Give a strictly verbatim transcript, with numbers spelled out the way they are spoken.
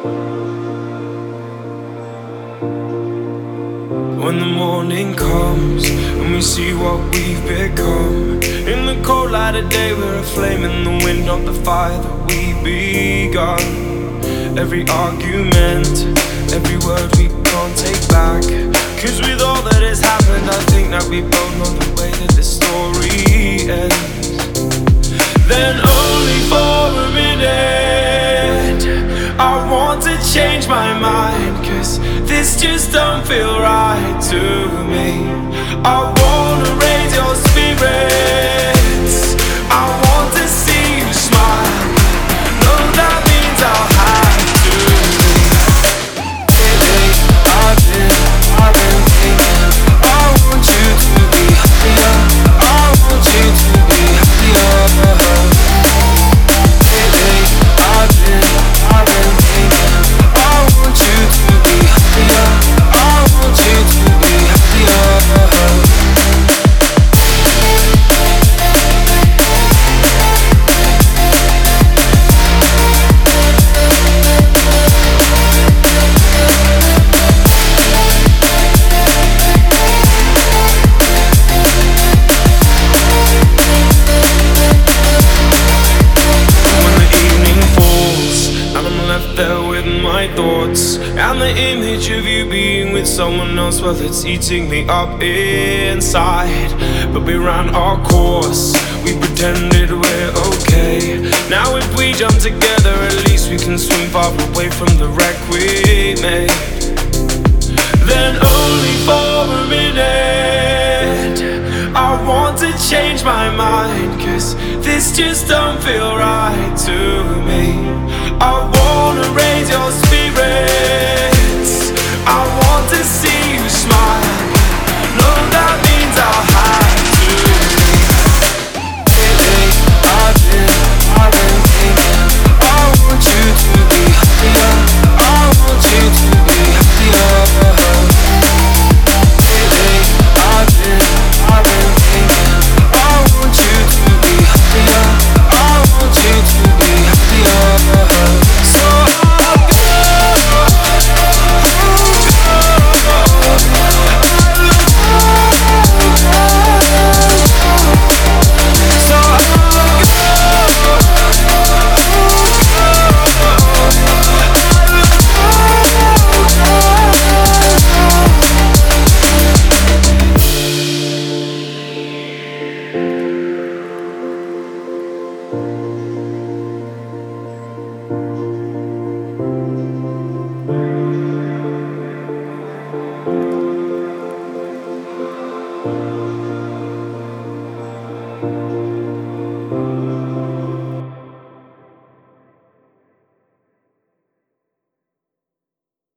When the morning comes and we see what we've become, in the cold light of day we're a flame in the wind of the fire that we begun. Every argument, every word we can't take back, 'cause with all that has happened I think that we both know the way that this story ends. Then only for a minute I want to change my mind, 'cause this just don't feel right to me. I wanna raise your spirits, I want to see you smile. No, that means I'll have to leave. Lately, I've been, I've been thinking I want you to be happier, I want you to be happier. Lately, I've been, I've been thinking I want you to be happier, I want you to be happier. And the image of you being with someone else, well, it's eating me up inside. But we ran our course, we pretended we're okay. Now if we jump together, at least we can swim far away from the wreck we made. Then only for a minute I want to change my mind, 'cause this just don't feel right to me. I wanna raise your spirits, I want to see you smile. No, that means I'll have to leave. Lately, I've been, I've been thinking I want you to be happier, I want you to be happier. Lately, I've been, I've been thinking I want you to be happier, I want you to be happier. So I'll go. Thank you.